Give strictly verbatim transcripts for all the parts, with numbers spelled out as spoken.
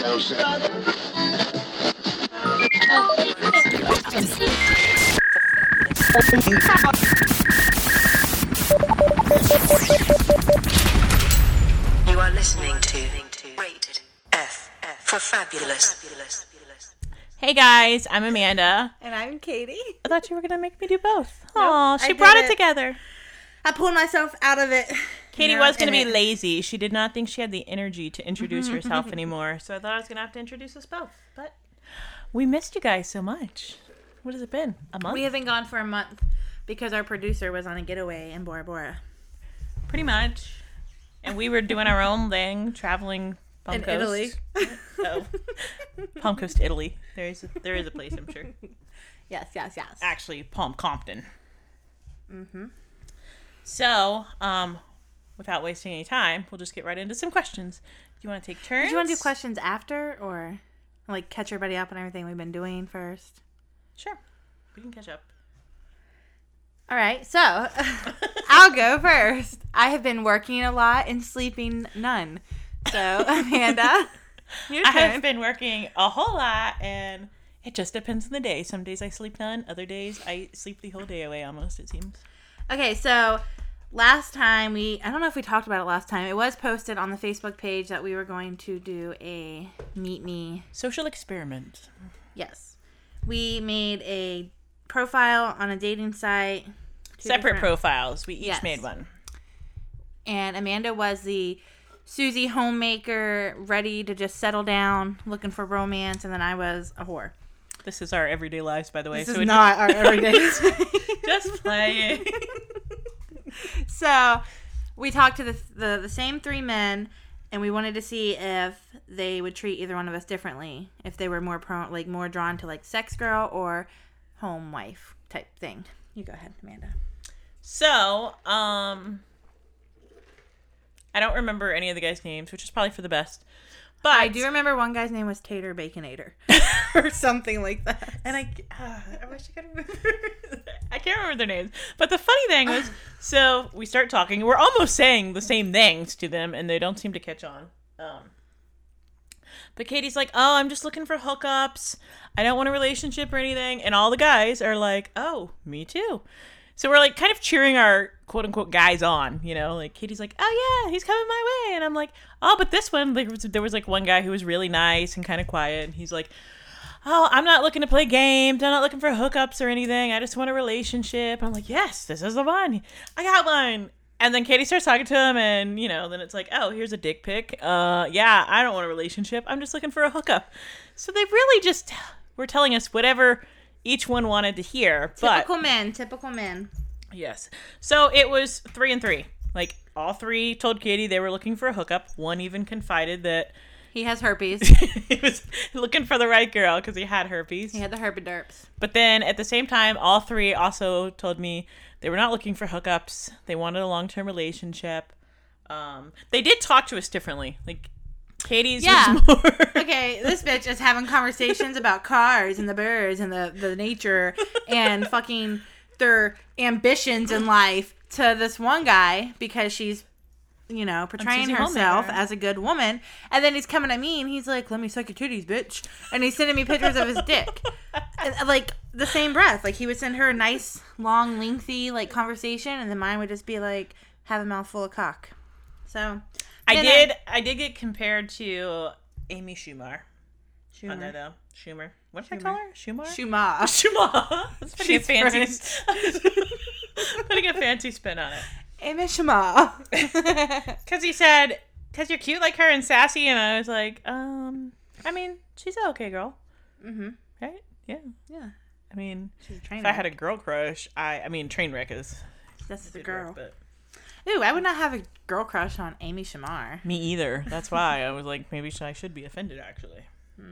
You are listening to Rated F for Fabulous. Hey guys, I'm Amanda. And I'm Katie. I thought you were gonna make me do both. Nope, Aw, she I brought did it it. together. I pulled myself out of it. Katie Now was I'm gonna be in it. lazy. She did not think she had the energy to introduce herself anymore, so I thought I was gonna have to introduce us both. But we missed you guys so much. What has it been? A month? We have been gone for a month because our producer was on a getaway in Bora Bora. Pretty much. And we were doing our own thing, traveling Palm In Coast. Italy. Oh. Palm Coast, Italy. There is a, there is a place, I'm sure. Yes, yes, yes. Actually, Palm Compton. Mm-hmm. So, um, without wasting any time, we'll just get right into some questions. Do you want to take turns? Do you want to do questions after or like catch everybody up on everything we've been doing first? Sure. We can catch up. All right, so I'll go first. I have been working a lot and sleeping none. So, Amanda, your I turn. have been working a whole lot, and it just depends on the day. Some days I sleep none. Other days I sleep the whole day away almost, it seems. Okay, so last time we, I don't know if we talked about it last time. It was posted on the Facebook page that we were going to do a Meet Me. Social experiment. Yes. We made a profile on a dating site. two Separate different- profiles. We each Yes. made one. And Amanda was the Susie homemaker, ready to just settle down, looking for romance. And then I was a whore. This is our everyday lives, by the way. This so is it- not our everyday. Just playing. So we talked to the, the the same three men, and we wanted to see if they would treat either one of us differently, if they were more pro like more drawn to like sex girl or home wife type thing. You go ahead, Amanda. So, um, I don't remember any of the guys' names, which is probably for the best. But I do remember one guy's name was Tater Baconator or something like that. And I, uh, I wish I could remember. I can't remember their names. But the funny thing was, so we start talking. We're almost saying the same things to them, and they don't seem to catch on. Um, but Katie's like, oh, I'm just looking for hookups. I don't want a relationship or anything. And all the guys are like, oh, me too. So we're like kind of cheering our quote unquote guys on, you know, like Katie's like, oh yeah, he's coming my way. And I'm like, oh, but this one, like, there was like one guy who was really nice and kind of quiet. And he's like, oh, I'm not looking to play games. I'm not looking for hookups or anything. I just want a relationship. I'm like, yes, this is the one. I got one. And then Katie starts talking to him, and, you know, then it's like, oh, here's a dick pic. Uh, yeah, I don't want a relationship. I'm just looking for a hookup. So they really just were telling us whatever each one wanted to hear. Typical but, men, typical men. Yes. So it was three and three. Like, all three told Katie they were looking for a hookup. One even confided that He has herpes. he was looking for the right girl because he had herpes. He had the herpiderps. But then at the same time, all three also told me they were not looking for hookups. They wanted a long-term relationship. Um, they did talk to us differently. Like, Katie's Yeah. was more... Okay, this bitch is having conversations about cars and the birds and the, the nature and fucking their ambitions in life to this one guy because she's, you know, portraying Susie herself Homemaker. as a good woman. And then he's coming at me and he's like, let me suck your titties, bitch. And he's sending me pictures of his dick. And, like, the same breath. Like, he would send her a nice, long, lengthy, like, conversation, and then mine would just be like, have a mouthful of cock. So... I then did I did get compared to Amy Schumer. Schumer. On there, though. Schumer. What did I Schumer. call her? Schumer? Shuma. Schumer. That's putting a She's fancy... putting a fancy spin on it. Amy Shuma. Because he said, because you're cute like her and sassy, and I was like, um, I mean, she's an okay girl. Mm-hmm. Right? Yeah. Yeah. I mean, She's a train if I wreck. had a girl crush, I, I mean, train wreck is... That's the good girl. work, but Ooh, I would not have a girl crush on Amy Shamar. me either. That's why I was like, maybe I should be offended, actually.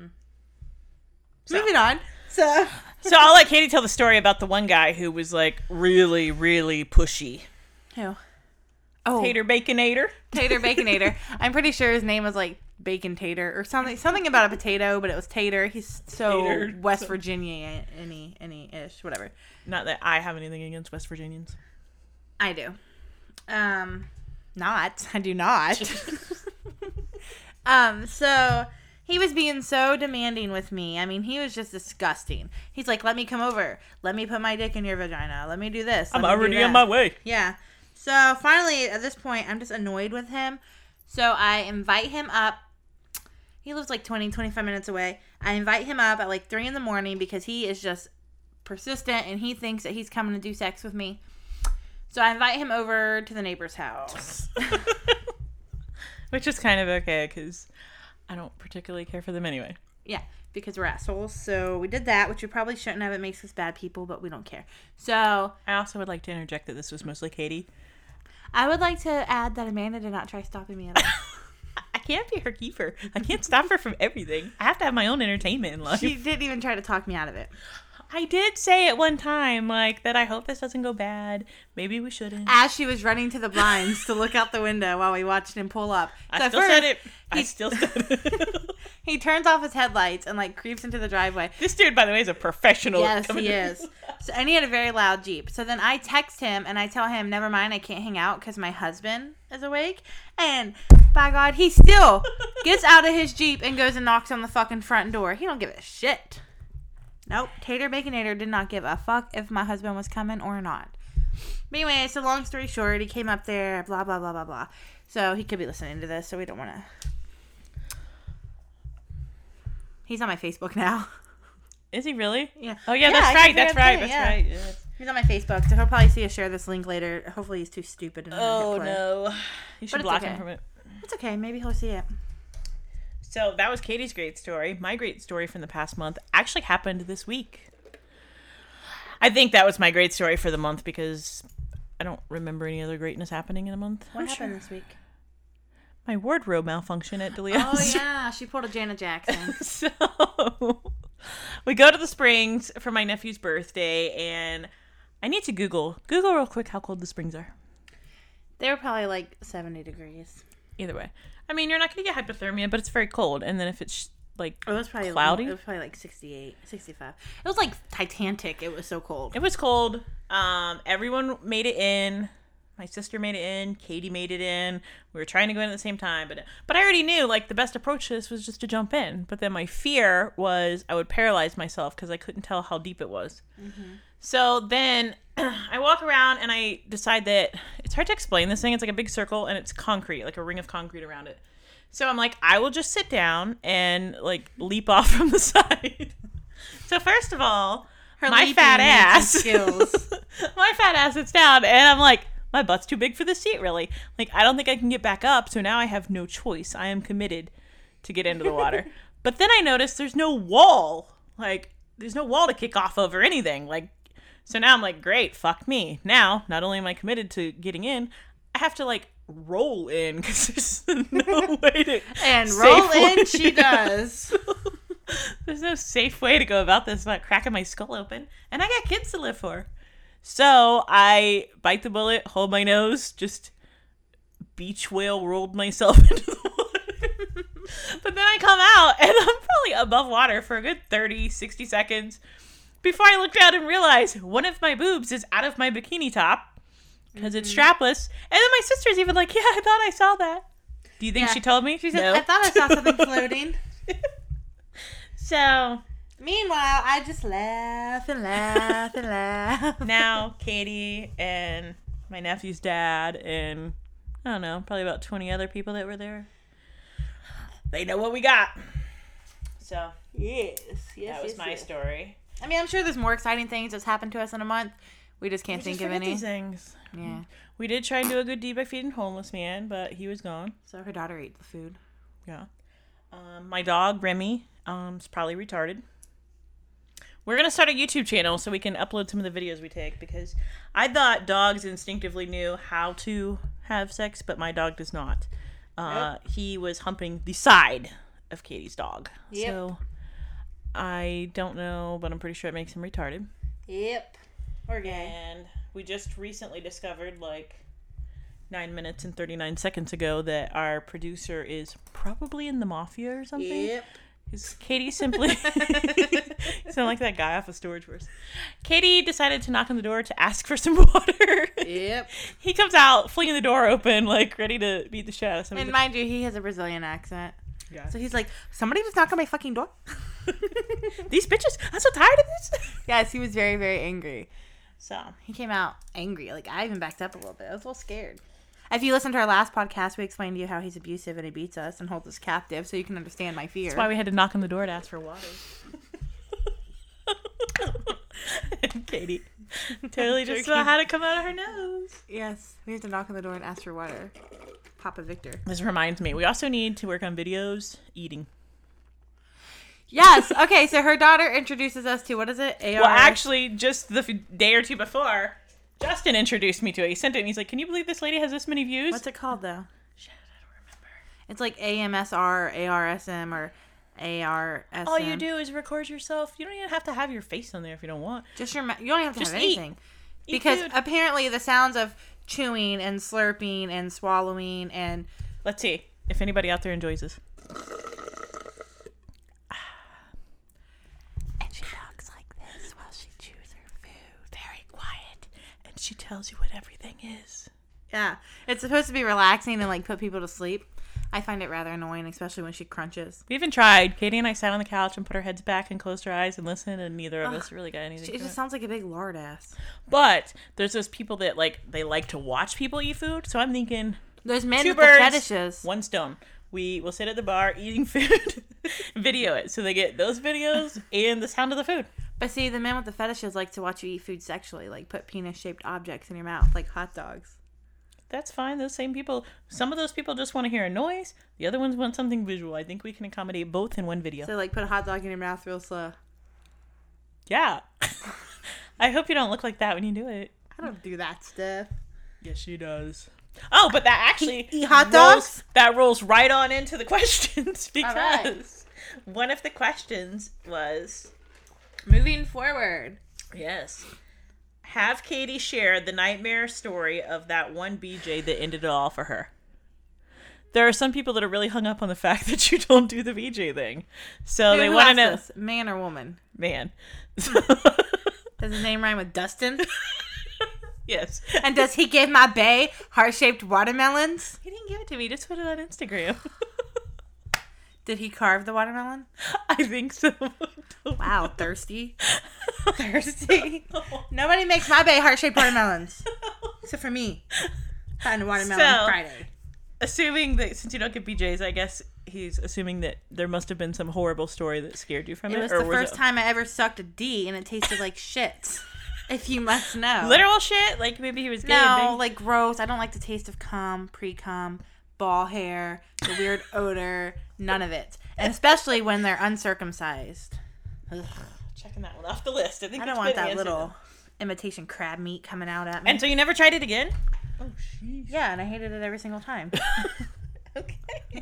So. Moving on. So, So I'll let Katie tell the story about the one guy who was like really, really pushy. who? Oh, Tater Baconator. Tater Baconator. I'm pretty sure his name was like Bacon Tater or something. Something about a potato, but it was Tater. He's so Tater. West Virginia, any, any ish, whatever. Not that I have anything against West Virginians. I do. Um, not. I do not. um, so He was being so demanding with me. I mean, he was just disgusting. He's like, let me come over. Let me put my dick in your vagina. Let me do this. I'm Let me do already that." on my way. Yeah. So finally, at this point, I'm just annoyed with him. So I invite him up. He lives like twenty, twenty-five minutes away. I invite him up at like three in the morning because he is just persistent and he thinks that he's coming to do sex with me. So I invite him over to the neighbor's house. Which is kind of okay because I don't particularly care for them anyway. Yeah, because we're assholes. So we did that, which we probably shouldn't have. It makes us bad people, but we don't care. So I also would like to interject that this was mostly Katie. I would like to add that Amanda did not try stopping me at all. I can't be her keeper. I can't stop her from everything. I have to have my own entertainment in life. She didn't even try to talk me out of it. I did say at one time, like, that I hope this doesn't go bad. Maybe we shouldn't. As she was running to the blinds to look out the window while we watched him pull up. I So still first, said it. I he- still said it. He turns off his headlights and like creeps into the driveway. This dude, by the way, is a professional. Yes, coming he to- is. So, and he had a very loud Jeep. So then I text him and I tell him, never mind, I can't hang out because my husband is awake. And by God, he still gets out of his Jeep and goes and knocks on the fucking front door. He don't give a shit. Nope. Tater Baconator did not give a fuck if my husband was coming or not. But anyway, so long story short, he came up there, blah, blah, blah, blah, blah. So he could be listening to this, so we don't want to. He's on my Facebook now. Is he really? Yeah. Oh, yeah, Yeah, that's I right. can That's see right. him That's too, yeah. right. Yeah. He's on my Facebook, so he'll probably see us share this link later. Hopefully he's too stupid. And Oh, doesn't hit play. no. You should it's block okay. him from it. It's okay. Maybe he'll see it. So that was Katie's great story. My great story from the past month actually happened this week. I think that was my great story for the month because I don't remember any other greatness happening in a month. What I'm happened sure. this week? My wardrobe malfunction at Delia's. Oh, yeah. She pulled a Janet Jackson. So we go to the Springs for my nephew's birthday, and I need to Google. Google real quick how cold the Springs are. They were probably like seventy degrees. Either way. I mean, you're not going to get hypothermia, but it's very cold. And then if it's like Oh, it was probably cloudy. It was probably like sixty-eight, sixty-five. It was like Titanic. It was so cold. It was cold. Um, everyone made it in. My sister made it in. Katie made it in. We were trying to go in at the same time, but but I already knew like the best approach to this was just to jump in. But then my fear was I would paralyze myself because I couldn't tell how deep it was. Mm-hmm. So then I walk around and I decide that it's hard to explain this thing. It's like a big circle and it's concrete, like a ring of concrete around it. So I'm like, I will just sit down and like leap off from the side. So first of all, Her my leaping fat needs ass, some skills. my fat ass sits down and I'm like, my butt's too big for the seat, really. Like, I don't think I can get back up, so now I have no choice. I am committed to get into the water. But then I noticed there's no wall. Like, there's no wall to kick off of or anything. Like, so now I'm like, great, fuck me. Now, not only am I committed to getting in, I have to, like, roll in because there's no way to And roll safely- in she does. There's no safe way to go about this without cracking my skull open. And I got kids to live for. So I bite the bullet, hold my nose, just beach whale rolled myself into the water. But then I come out and I'm probably above water for a good thirty, sixty seconds before I look down and realize one of my boobs is out of my bikini top because it's strapless. And then my sister's even like, yeah, I thought I saw that. Do you think Yeah. she told me? She said, No. I thought I saw something floating. So Meanwhile, I just laugh and laugh and laugh. now Katie and my nephew's dad and I don't know, probably about twenty other people that were there. They know what we got. So Yes, yes, that was yes, my yes. story. I mean, I'm sure there's more exciting things that's happened to us in a month. We just can't We think just of forget any. these things. Yeah. We did try and do a good deed by feeding homeless man, but he was gone. So her daughter ate the food. Yeah. Um, my dog Remy um is probably retarded. We're gonna start a YouTube channel so we can upload some of the videos we take because I thought dogs instinctively knew how to have sex, but my dog does not. Uh, He was humping the side of Katie's dog, Yep. so I don't know, but I'm pretty sure it makes him retarded. Yep. Or gay. And we just recently discovered, like nine minutes and thirty-nine seconds ago, that our producer is probably in the mafia or something. Yep. Because Katie simply you sound like that guy off of Storage Wars. Katie decided to knock on the door to ask for some water. Yep. He comes out, flinging the door open, like ready to beat the shit out of somebody. And mind you, he has a Brazilian accent. Yeah. So he's like, somebody just knock on my fucking door. These bitches, I'm so tired of this. Yes, he was very, very angry. So He came out angry. Like, I even backed up a little bit. I was a little scared. If you listen to our last podcast, we explained to you how he's abusive and he beats us and holds us captive, so you can understand my fear. that's why we had to knock on the door to ask for water. Katie totally just joking. how to come out of her nose. Yes, we have to knock on the door and ask for water. Papa Victor. This reminds me, we also need to work on videos eating. Yes. Okay, so her daughter introduces us to, what is it? A R. Well, actually, just the f- day or two before, Justin introduced me to it. He sent it and he's like, can you believe this lady has this many views? What's it called, though? Shit, I don't remember. It's like A M S R, A R S M, or A R S M. All you do is record yourself. You don't even have to have your face on there if you don't want. Just your, ma- you don't even have to Just have eat. anything. Eat Because food. apparently the sounds of chewing and slurping and swallowing and... Let's see if anybody out there enjoys this. And she talks like this while she chews her food. Very quiet. And she tells you what everything is. Yeah. It's supposed to be relaxing and, like, put people to sleep. I find it rather annoying, especially when she crunches. We even tried. Katie and I sat on the couch and put our heads back and closed our eyes and listened, and neither of us really got anything. It from just it. sounds like a big lard ass. But there's those people that like they like to watch people eat food. So I'm thinking There's men two with birds, the fetishes. one stone. We will sit at the bar eating food, video it, so they get those videos and the sound of the food. But see, the men with the fetishes like to watch you eat food sexually, like put penis-shaped objects in your mouth, like hot dogs. That's fine. Those same people. Some of those people just want to hear a noise. The other ones want something visual. I think we can accommodate both in one video. So, like, put a hot dog in your mouth real slow. Yeah. I hope you don't look like that when you do it. I don't do that stuff. Yes, she does. Oh, but that actually Eat hot rolls, dogs? that rolls right on into the questions because right. one of the questions was, Moving forward. yes, have Katie share the nightmare story of that one B J that ended it all for her. There are some people that are really hung up on the fact that you don't do the B J thing, so Who- they who want to asked know, this? Man or woman? man. Does his name rhyme with Dustin? Yes. And does he give my bae heart-shaped watermelons? He didn't give it to me. He just put it on Instagram. Did he carve the watermelon? I think so. Wow, thirsty. Thirsty. Nobody makes my bae heart-shaped watermelons. Except for me. And watermelon So- Friday. Assuming that since you don't get B Js, I guess he's assuming that there must have been some horrible story that scared you from it. It was or the was first it time I ever sucked a D and it tasted like shit. If you must know. literal shit. Like maybe he was gay. No, and big. like gross. I don't like the taste of cum, pre-cum, ball hair, the weird odor, none of it. And especially when they're uncircumcised. Ugh. Checking that one off the list. I think I that's don't want been the that answer, little though. imitation crab meat coming out at me. And so you never tried it again? Oh, jeez. Yeah, and I hated it every single time. Okay.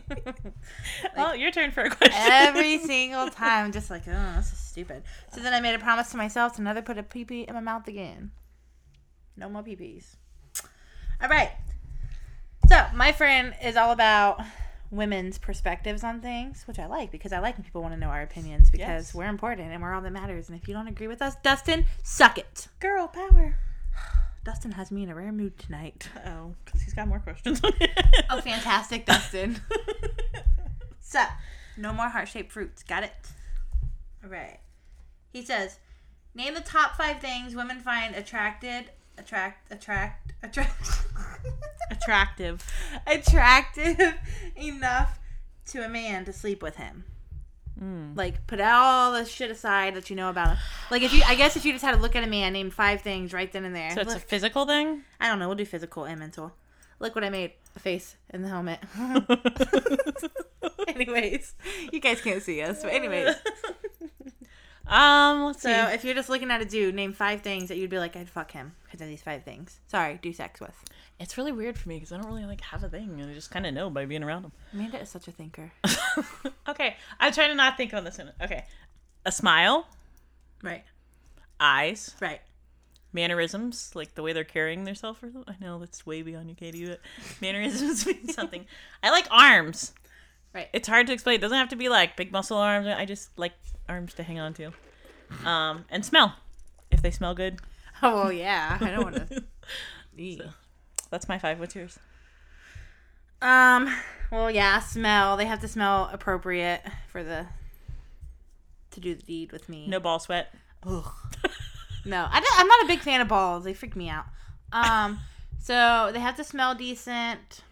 Well, your turn for a question. Every single time. Just like, oh, this is stupid. So then I made a promise to myself to never put a pee-pee in my mouth again. No more pee-pees. All right. So my friend is all about women's perspectives on things, which I like because I like when people want to know our opinions because Yes. we're important and we're all that matters. And if you don't agree with us, Dustin, suck it. Girl power. Dustin has me in a rare mood tonight. Oh, because he's got more questions on it. Oh, fantastic, Dustin. So, no more heart-shaped fruits. Got it? All right. He says, name the top five things women find attracted, attract, attract, attract, Attractive. attractive enough to a man to sleep with him. Mm. Like, put all the shit aside that you know about him. Like, if you, I guess if you just had to look at a man, name five things right then and there. So it's a Look, physical thing? I don't know. We'll do physical and mental. Look what I made. A face in the helmet. Anyways, you guys can't see us. But anyways. Um, let's So see. if you're just looking at a dude, name five things that you'd be like, I'd fuck him because of these five things. Sorry, do sex with. It's really weird for me because I don't really like have a thing. I just kind of know by being around them. Amanda is such a thinker. Okay, I'm trying to not think on this one. Okay, a smile, Right. eyes, Right. mannerisms, like the way they're carrying themselves. Or something. I know that's way beyond you, Katie, but mannerisms mean something. I like arms. Right. It's hard to explain. It doesn't have to be like big muscle arms. I just like arms to hang on to. Um, and smell. If they smell good. Oh, well, yeah. I don't want to. So, that's my five. What's yours? Um. Well, yeah. Smell. They have to smell appropriate for the to do the deed with me. No ball sweat. Ugh. No, I don't, I'm not a big fan of balls. They freak me out. Um. So they have to smell decent.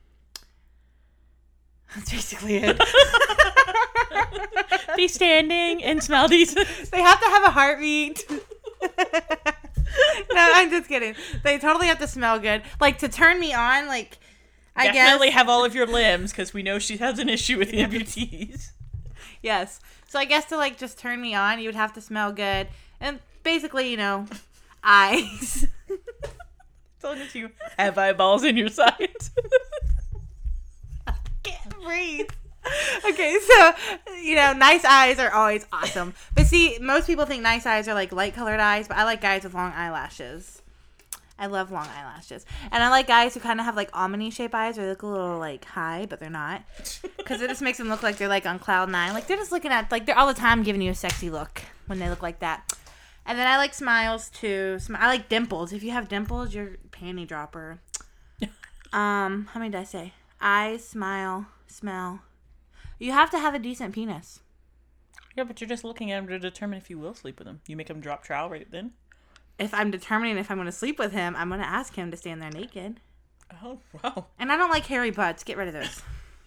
That's basically it. Be standing and smell decent. They have to have a heartbeat. No, I'm just kidding. They totally have to smell good. Like, to turn me on, like, I Definitely guess. have all of your limbs, because we know she has an issue with amputees. Yes. So I guess to, like, just turn me on, you would have to smell good. And basically, you know, eyes. As long as you have eyeballs in your sides. I can't breathe. Okay, so, you know, nice eyes are always awesome. But see, most people think nice eyes are like light colored eyes, but I like guys with long eyelashes. I love long eyelashes. And I like guys who kind of have like almond shaped eyes or they look a little like high, but they're not. Because it just makes them look like they're like on cloud nine. Like they're just looking at, like they're all the time giving you a sexy look when they look like that. And then I like smiles too. Sm- I like dimples. If you have dimples, you're a panty dropper. Um, how many did I say? Eyes, smile, smell. You have to have a decent penis. Yeah, but you're just looking at him to determine if you will sleep with him. You make him drop trowel right then. If I'm determining if I'm going to sleep with him, I'm going to ask him to stand there naked. Oh, wow. And I don't like hairy butts. Get rid of those.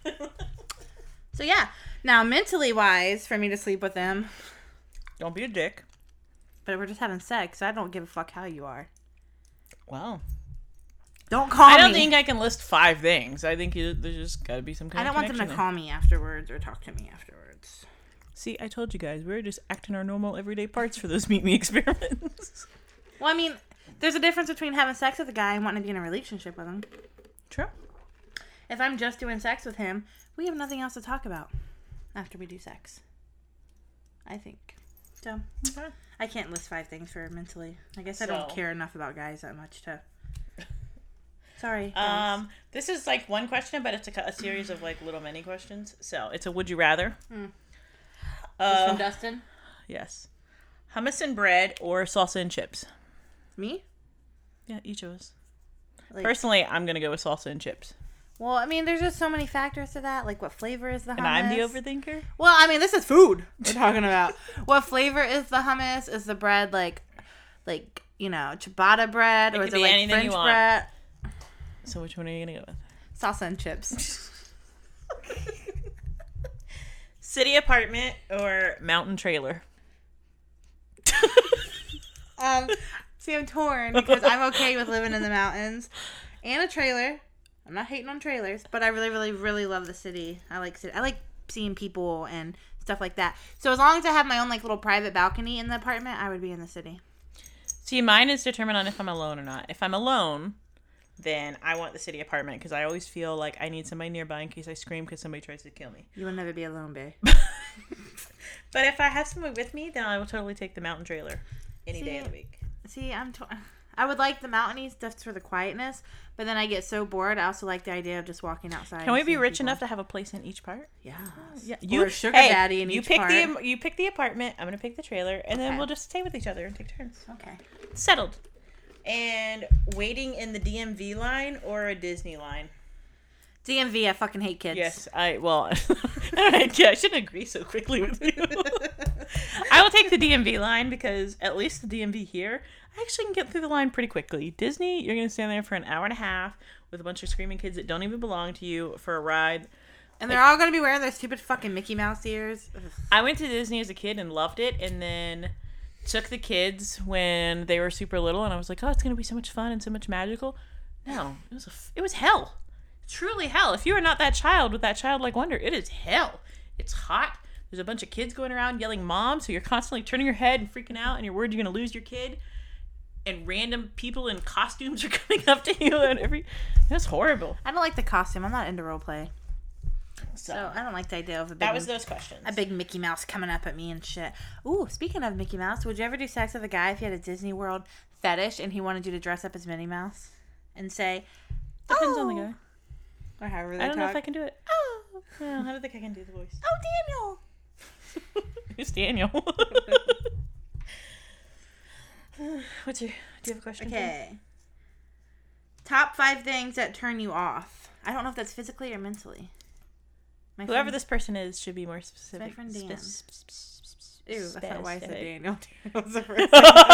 So, yeah. Now, mentally wise, for me to sleep with him. Don't be a dick. But we're just having sex, so I don't give a fuck how you are. Wow. Don't call me. I don't think I can list five things. I think you, there's just got to be some kind I don't of want them to connection call me afterwards or talk to me afterwards. there. See, I told you guys, we're just acting our normal everyday parts for those meet me experiments. Well, I mean, there's a difference between having sex with a guy and wanting to be in a relationship with him. True. If I'm just doing sex with him, we have nothing else to talk about after we do sex. I think. So, Okay. I can't list five things for mentally. I guess I don't So- care enough about guys that much to... Sorry. guys. Um, this is like one question, but it's a, a series of like little mini questions. So it's a would you rather. Mm. Uh, This from Dustin? yes. Hummus and bread or salsa and chips? Me? Yeah, each of us. Like, Personally, I'm going to go with salsa and chips. well, I mean, there's just so many factors to that. Like, what flavor is the hummus? And I'm the overthinker? Well, I mean, this is food we're talking about. What flavor is the hummus? Is the bread like, like you know, ciabatta bread, It or could is it be like anything French you want. bread? So which one are you going to go with? Salsa and chips. City apartment or mountain trailer? um, see, I'm torn because I'm okay with living in the mountains and a trailer. I'm not hating on trailers, but I really, really, really love the city. I like city. I like seeing people and stuff like that. So as long as I have my own like little private balcony in the apartment, I would be in the city. See, mine is determined on if I'm alone or not. If I'm alone, then I want the city apartment because I always feel like I need somebody nearby in case I scream because somebody tries to kill me. You will never be alone, babe. But if I have someone with me, then I will totally take the mountain trailer any See, day of the week. See, I'm. T- I would like the mountainy stuff for the quietness, but then I get so bored. I also like the idea of just walking outside. Can we and be seeing rich people. enough to have a place in each part? Yeah. Yeah, You, or a sugar hey, daddy in you each pick part. the you pick the apartment. I'm gonna pick the trailer, and then Okay. we'll just stay with each other and take turns. Okay. Settled. And waiting in the D M V line or a Disney line? D M V, I fucking hate kids. Yes, I well, I shouldn't agree so quickly with you. I will take the D M V line because at least the D M V here, I actually can get through the line pretty quickly. Disney, you're gonna stand there for an hour and a half with a bunch of screaming kids that don't even belong to you for a ride. And they're all going to be wearing their stupid fucking Mickey Mouse ears. Ugh. I went to Disney as a kid and loved it, and then took the kids when they were super little, and I was like, oh, it's gonna be so much fun and so much magical. No, it was a, it was hell. Truly hell. If you are not that child with that childlike wonder, it is hell. It's hot. There's a bunch of kids going around yelling mom, so you're constantly turning your head and freaking out, and you're worried you're going to lose your kid. And random people in costumes are coming up to you, and every... That's horrible. I don't like the costume. I'm not into role play. So, So I don't like the idea of a big, that was those questions. a big Mickey Mouse coming up at me and shit. Ooh, speaking of Mickey Mouse, would you ever do sex with a guy if you had a Disney World fetish and he wanted you to dress up as Minnie Mouse and say, Depends oh, on the guy. or however they I don't know talk. if I can do it. Oh, No, I don't think I can do the voice. oh, Daniel. Who's Daniel? What's your... Do you have a question? for me? Okay. Top five things that turn you off. I don't know if that's physically or mentally. My Whoever friend, this person is should be more specific. My friend Dan. Spe- spe- spe- spe- Ew, that's not why I said specific. Daniel. Daniel was the first.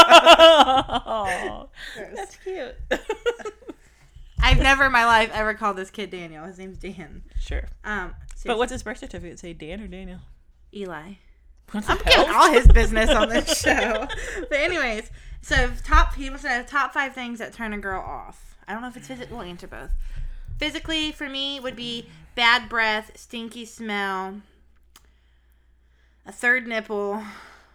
Oh, that's cute. I've never in my life ever called this kid Daniel. His name's Dan. Sure. Um, But what's his birth certificate say? Dan or Daniel? Eli? What's I'm the getting hell? all his business on this show. But anyways, so top he wants to know top five things that turn a girl off. I don't know if it's physical. We'll answer both. Physically, for me, would be bad breath, stinky smell, a third nipple.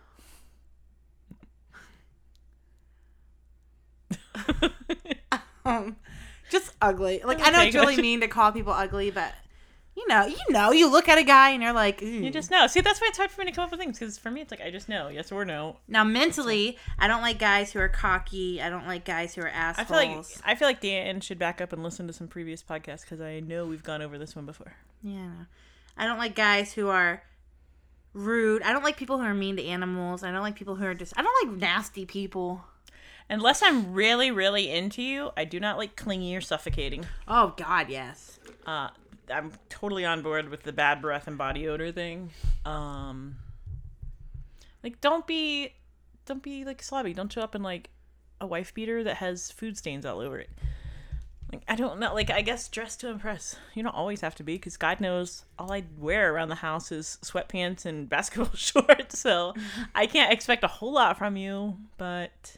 um, just ugly. Like I know Okay, it's really gotcha. mean to call people ugly, but you know, you know, you look at a guy and you're like, You "Ooh." just know. See, that's why it's hard for me to come up with things, because for me, it's like, I just know. Yes or no. Now, mentally, I don't like guys who are cocky. I don't like guys who are I assholes. feel like I feel like Dan should back up and listen to some previous podcasts, because I know we've gone over this one before. Yeah. I don't like guys who are rude. I don't like people who are mean to animals. I don't like people who are just... I don't like nasty people. Unless I'm really, really into you, I do not like clingy or suffocating. Oh, God, yes. Uh, I'm totally on board with the bad breath and body odor thing. Um, like, don't be, don't be like slobby. Don't show up in like a wife beater that has food stains all over it. Like, I don't know. Like, I guess dress to impress. You don't always have to be, because God knows all I wear around the house is sweatpants and basketball shorts. So I can't expect a whole lot from you. But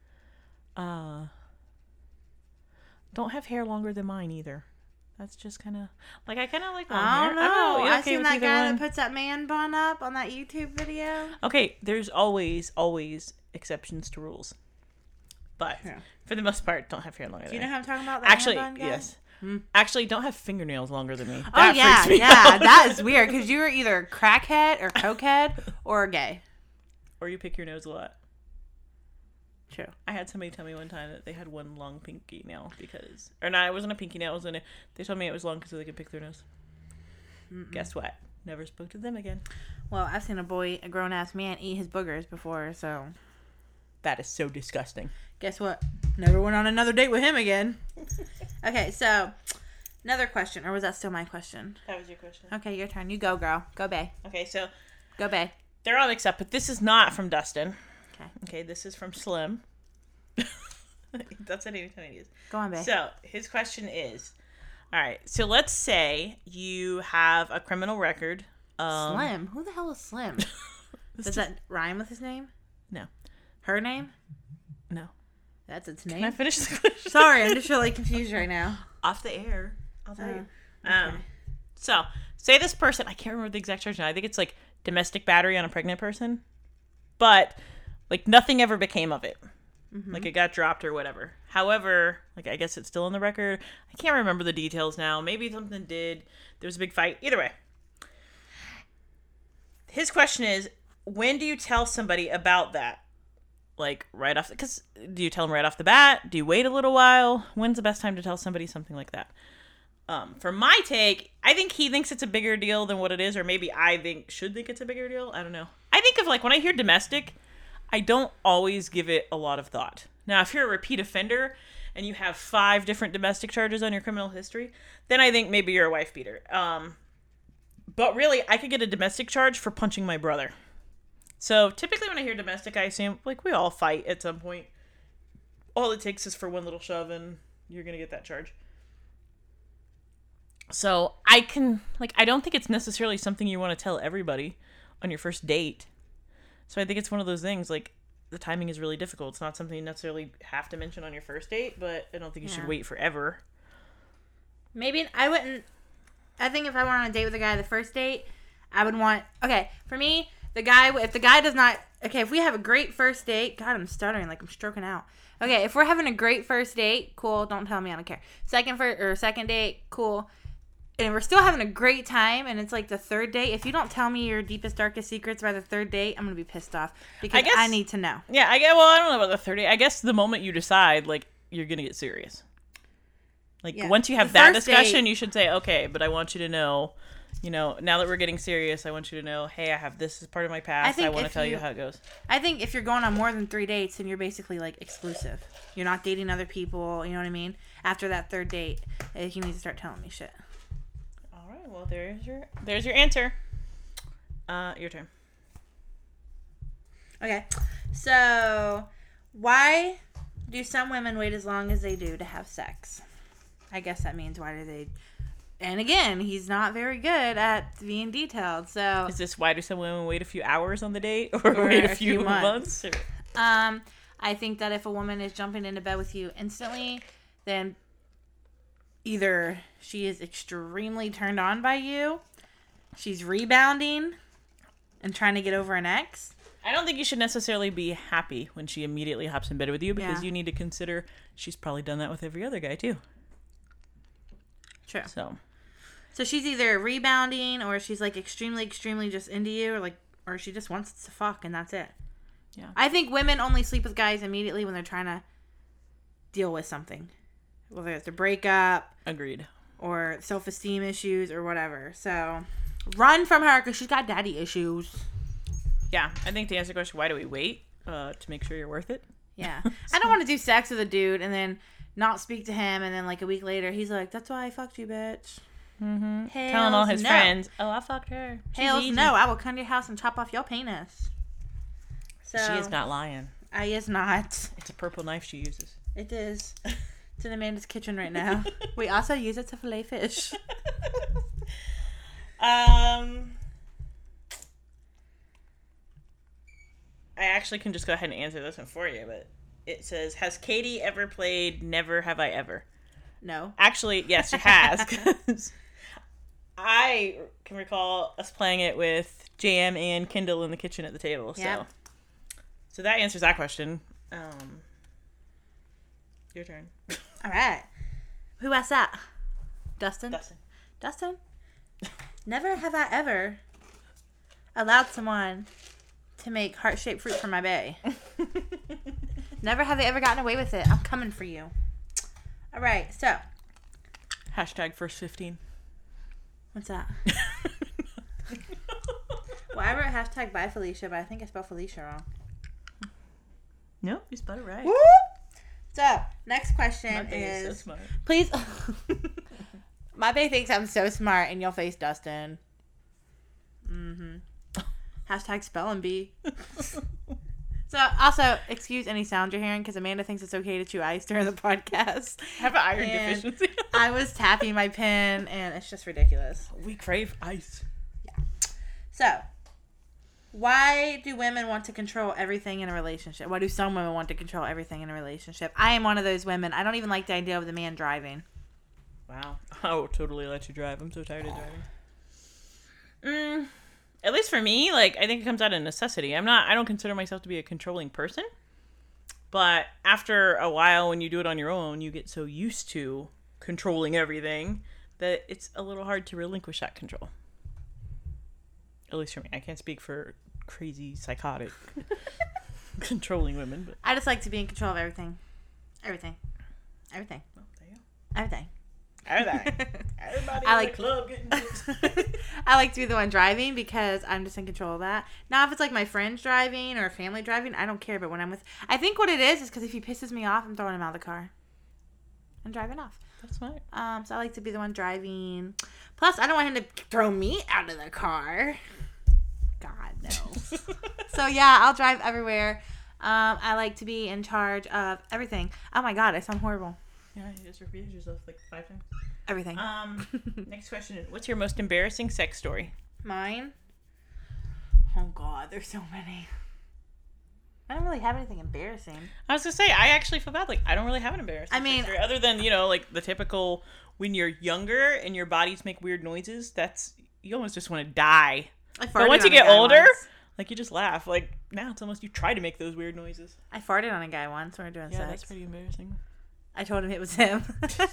uh, don't have hair longer than mine either. That's just kind of like I kind of like long I don't hair. know. You're I okay seen with that either guy one? that puts that man bun up on that YouTube video. Okay, there's always, always exceptions to rules. But Yeah. for the most part, don't have hair longer Do than you know me. who I'm talking about? That Actually, man bun guy? yes. Hmm. Actually, don't have fingernails longer than me. Oh, That yeah, freaks me yeah. out. That is weird, because you were either crackhead or cokehead or gay. Or you pick your nose a lot. True. I had somebody tell me one time that they had one long pinky nail because... Or no, it wasn't a pinky nail. It was a, they told me it was long because they could pick their nose. Mm-mm. Guess what? Never spoke to them again. Well, I've seen a boy, a grown-ass man, eat his boogers before, so... That is so disgusting. Guess what? Never went on another date with him again. Okay, so... Another question, or was that still my question? That was your question. Okay, your turn. You go, girl. Go, bae. Okay, so... Go, bae. They're all mixed up, but this is not from Dustin. Okay. Okay, this is from Slim. That's what anytime it is. Go on, bae. So, his question is, all right, so let's say you have a criminal record. Um, Slim? Who the hell is Slim? Does that rhyme with his name? No. Her name? No. That's its Can I name? finish the question? Sorry, I'm just really confused right now. Off the air. I'll tell Oh, you. okay. Um, so, say this person, I can't remember the exact charge now. I think it's like domestic battery on a pregnant person. But, like, nothing ever became of it. Mm-hmm. Like, it got dropped or whatever. However, like, I guess it's still in the record. I can't remember the details now. Maybe something did. There was a big fight. Either way. His question is, when do you tell somebody about that? Like, right off... Because do you tell them right off the bat? Do you wait a little while? When's the best time to tell somebody something like that? Um, for my take, I think he thinks it's a bigger deal than what it is, or maybe I think should think it's a bigger deal. I don't know. I think of, like, when I hear domestic, I don't always give it a lot of thought. Now, if you're a repeat offender and you have five different domestic charges on your criminal history, then I think maybe you're a wife beater. Um, but really, I could get a domestic charge for punching my brother. So typically when I hear domestic, I assume, like, we all fight at some point. All it takes is for one little shove and you're going to get that charge. So I can, like, I don't think it's necessarily something you want to tell everybody on your first date. So I think it's one of those things, like, the timing is really difficult. It's not something you necessarily have to mention on your first date, but I don't think you Yeah. should wait forever. Maybe I wouldn't... I think if I went on a date with a guy the first date, I would want... Okay, for me, the guy... If the guy does not... Okay, if we have a great first date... God, I'm stuttering like I'm stroking out. Okay, if we're having a great first date, cool. Don't tell me, I don't care. Second first or second date, cool. And we're still having a great time, and it's like the third date. If you don't tell me your deepest, darkest secrets by the third date, I'm going to be pissed off. Because I, guess- I need to know. Yeah, I get, well, I don't know about the thirty. I guess the moment you decide, like, you're going to get serious. Like, Yeah. once you have The that first discussion, date- you should say, okay, but I want you to know you know, now that we're getting serious, I want you to know, hey, I have this as part of my past. I, think want to if tell you, you- how it goes. I think if you're going on more than three dates, then you're basically like exclusive. You're not dating other people. You know what I mean? After that third date, eh, you need to start telling me shit. All right. Well, there's your there's your answer. Uh, your turn. Okay. So, why do some women wait as long as they do to have sex? I guess that means why do they... And again, he's not very good at being detailed, so... Is this why do some women wait a few hours on the date or, Or wait a a few, few months? months. Um, I think that if a woman is jumping into bed with you instantly, then either she is extremely turned on by you, she's rebounding and trying to get over an ex. I don't think you should necessarily be happy when she immediately hops in bed with you because Yeah. you need to consider she's probably done that with every other guy too. True. So, So she's either rebounding or she's like extremely, extremely just into you, or like, or she just wants to fuck and that's it. yeah. I think women only sleep with guys immediately when they're trying to deal with something, whether it's a breakup Agreed. or self-esteem issues or whatever. So run from her because she's got daddy issues. Yeah, I think to answer the question, why do we wait? Uh, to make sure you're worth it. Yeah. I don't want to do sex with a dude and then not speak to him, and then like a week later he's like, "That's why I fucked you, bitch." Mm-hmm. Hells Telling all his no. friends, "Oh, I fucked her." She's Hells easy." no, I will come to your house and chop off your penis. So She is not lying. I is not. It's a purple knife she uses. It is. It's in Amanda's kitchen right now. We also use it to fillet fish. Um, I actually can just go ahead and answer this one for you, but it says, has Katie ever played Never Have I Ever? No. Actually, yes, she has. 'Cause I can recall us playing it with J M and Kindle in the kitchen at the table. So, Yep. so that answers that question. Um, your turn. All right. Who asked that? Dustin? Dustin. Dustin? Never have I ever allowed someone to make heart-shaped fruit from my bay. Never have they ever gotten away with it. I'm coming for you. All right, so Hashtag first fifteen. what's that? Well, I wrote hashtag bye Felicia, but I think I spelled Felicia wrong. No, you spelled it right. Woo! So, next question My bae is so is, smart. please. My bae thinks I'm so smart. In your face, Dustin. Mm-hmm. Hashtag spelling bee. So, also, excuse any sound you're hearing because Amanda thinks it's okay to chew ice during the podcast. I have an iron And deficiency. I was tapping my pen, and it's just ridiculous. We crave ice. So, why do women want to control everything in a relationship? Why do some women want to control everything in a relationship? I am one of those women. I don't even like the idea of the man driving. Wow. I will totally let you drive. I'm so tired of driving. Mm, at least for me, like, I think it comes out of necessity. I'm not, I don't consider myself to be a controlling person. But after a while, when you do it on your own, you get so used to controlling everything that it's a little hard to relinquish that control. At least for me. I can't speak for crazy, psychotic, controlling women, but... I just like to be in control of everything. Everything. Everything. Oh, there you go. Everything. Everybody. Everybody I in like- the club getting dicks. I like to be the one driving because I'm just in control of that. Now, if it's like my friends driving or family driving, I don't care. But when I'm with... I think what it is is because if he pisses me off, I'm throwing him out of the car. I'm driving off. That's smart. Um, so I like to be the one driving. Plus, I don't want him to throw me out of the car. God, no. So, yeah, I'll drive everywhere. Um, I like to be in charge of everything. Oh, my God, I sound horrible. Yeah, you just repeated yourself like five times. Everything. Um, next question. What's your most embarrassing sex story? Mine? Oh, God, there's so many. I don't really have anything embarrassing. I was gonna say, I actually feel bad. Like, I don't really have an embarrassing I mean- sex story. Other than, you know, like the typical when you're younger and your bodies make weird noises, that's, you almost just want to die. I farted But once you on a get guy older, once. like, you just laugh. Like, now it's almost, you try to make those weird noises. I farted on a guy once when we were doing Yeah, sex. that's pretty embarrassing. I told him it was him. He said,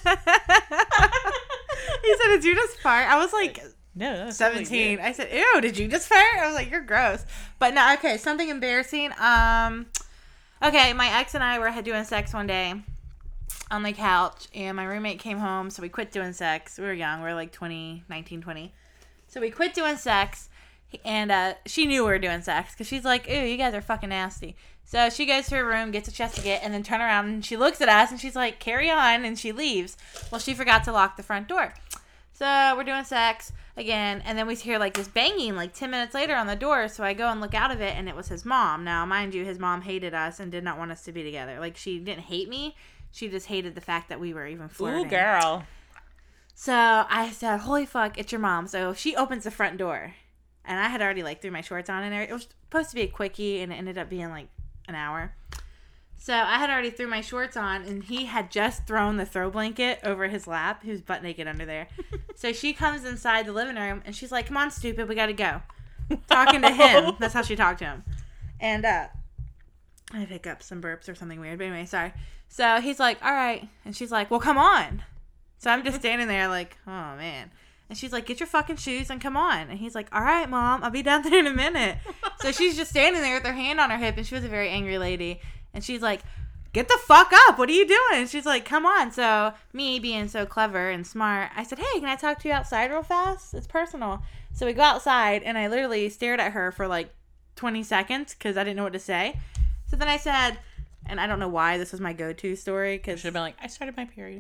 did you just fart? I was like No, that's seventeen. I said, ew, did you just fart? I was like, you're gross. But no, okay, something embarrassing. Um, okay, my ex and I were doing sex one day on the couch, and my roommate came home, so we quit doing sex. We were young. We were like twenty, nineteen, twenty. So we quit doing sex, and uh, she knew we were doing sex because she's like, "Ew, you guys are fucking nasty." So she goes to her room, gets a chest to get, and then turn around and she looks at us and she's like, "Carry on," and she leaves. Well, she forgot to lock the front door. So we're doing sex again, and then we hear like this banging like ten minutes later on the door. So I go and look out of it, and it was his mom. Now, mind you, his mom hated us and did not want us to be together. Like, she didn't hate me. She just hated the fact that we were even flirting. Ooh, girl. So I said, "Holy fuck, it's your mom." So she opens the front door, and I had already like threw my shorts on in there. It was supposed to be a quickie, and it ended up being like an hour. So I had already threw my shorts on, and he had just thrown the throw blanket over his lap. He was butt naked under there. So she comes inside the living room, and she's like, "Come on, stupid, we gotta go." Talking to him. That's how she talked to him. And uh, I pick up some burps or something weird. But anyway, sorry. So he's like, "All right." And she's like, "Well, come on." So I'm just standing there like, oh, man. And she's like, "Get your fucking shoes and come on." And he's like, "All right, Mom, I'll be down there in a minute." So she's just standing there with her hand on her hip, and she was a very angry lady. And she's like, "Get the fuck up. What are you doing?" And she's like, "Come on." So me being so clever and smart, I said, "Hey, can I talk to you outside real fast? It's personal." So we go outside, and I literally stared at her for like twenty seconds because I didn't know what to say. So then I said, and I don't know why this was my go-to story, because Should have been like, "I started my period."